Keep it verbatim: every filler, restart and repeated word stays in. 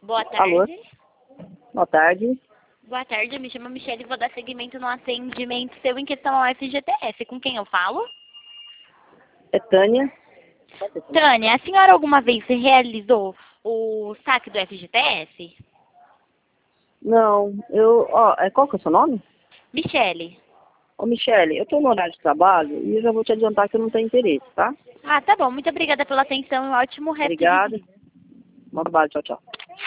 Boa Alô? tarde. Boa tarde. Boa tarde, eu me chamo Michelle e vou dar seguimento no atendimento seu em questão ao F G T S. Com quem eu falo? É Tânia. Tânia, a senhora alguma vez realizou o saque do F G T S? Não, eu... Ó, é, qual que é o seu nome? Michele. Ô, Michele, eu estou no horário de trabalho e eu já vou te adiantar que eu não tenho interesse, tá? Ah, tá bom. Muito obrigada pela atenção e um ótimo resto de Obrigada. dia. Bom trabalho, tchau, tchau.